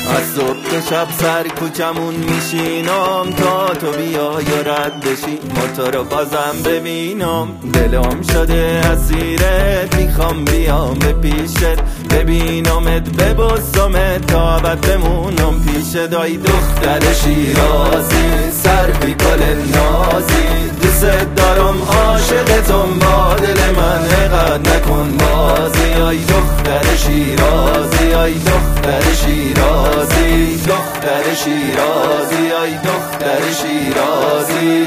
از صبح تا شب سر کوچمون میشینم تا تو بیای و رد بشی، ما تو رو بازم ببینم. دلم شده اسیرت، میخوام بیام به پیشت، ببینمت ببوسمت تا ابد بمونم پیشت. ای دختر شیرازی سروی گل نازی، دوست دارم عاشقتم با دل من اقد نکن بازی. ای دختر شیرازی ای دختر شیرازی دختر شیرازی ای دختر شیرازی.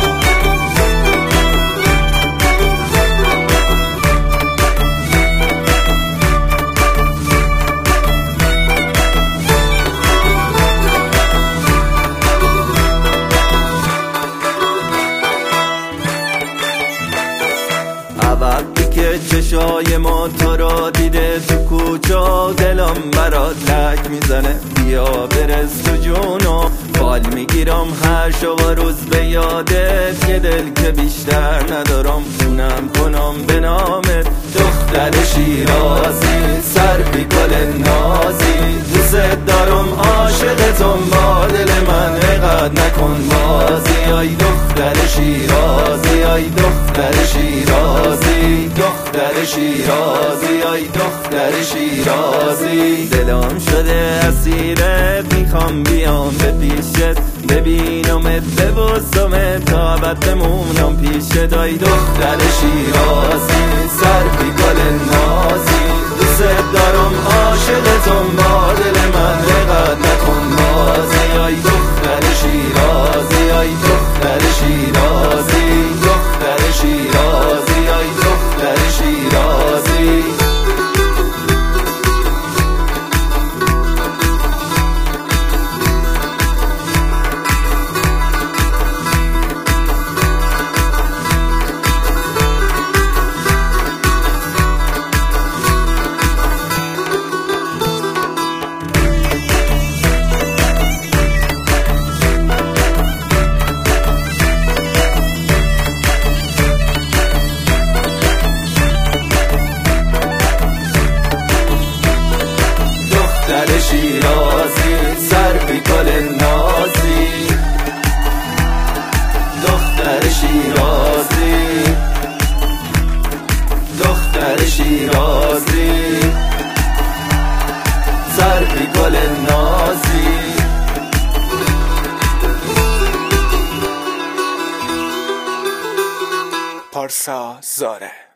وقتی که چشای ما تو را دیده تو کوچه، دلم برات لک میزنه بیا برس تو جونو. فال میگیرم هر شب و روز به یادت، یه دل که بیشتر ندارم خونم کنم به نامت. دختر شیرازی سروی گل نازی، دوست دارم عاشقتم با دل من اقد نکن بازی. ای دختر شیرازی ای دختر شیرازی دختر شیرازی ای دختر شیرازی. دلم شده اسیرت، میخوام بیام به پیشت، ببینمت ببوسمت تا ابد بمونم پیشت. ای دختر شیرازی سروی گل نازی، دوست دارم عاشقتم با دل من اقد نکن بازی. ای دختر شیرازی ای دختر شیرازی دختر شیرازی ای دختر شیرازی. دختر شیرازی سروی گل نازی، دختر شیرازی دختر شیرازی سروی گل نازی. پارسا زاره.